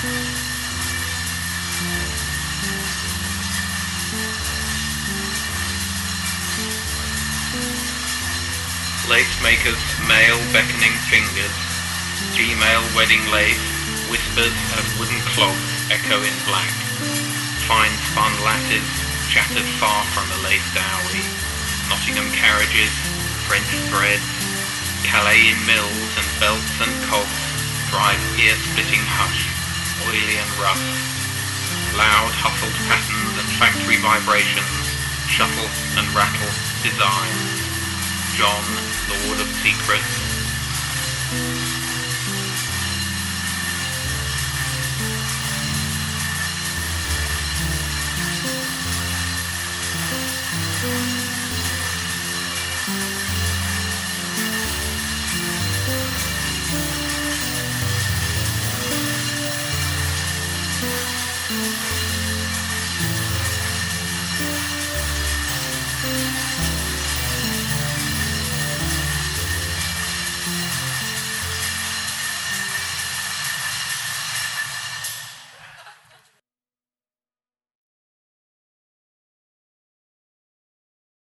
Lace makers, male beckoning fingers, female wedding lace, whispers of wooden clogs echo in black. Fine spun lattice, shattered far from a lace dowry. Nottingham carriages, French threads, Calais in mills and belts and cogs drive ear-splitting hush, oily and rough. Loud hustled patterns and factory vibrations, shuttle and rattle design. John, Lord of Secrets,